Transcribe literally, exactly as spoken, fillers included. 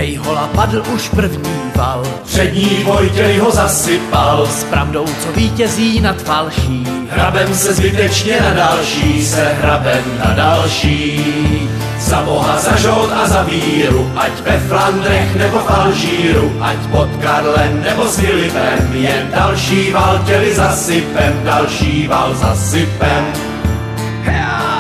Hej hola, padl už první val, Přední Vojtěj ho zasypal, s pravdou, co vítězí nad falší. hrabem se zbytečně na další, se hrabem na další. Za Boha, za žout a za víru, ať ve Flandrech nebo v Alžíru, ať pod Karlem nebo s Filipem, jen další val těli zasypem, další val zasypem. Hea!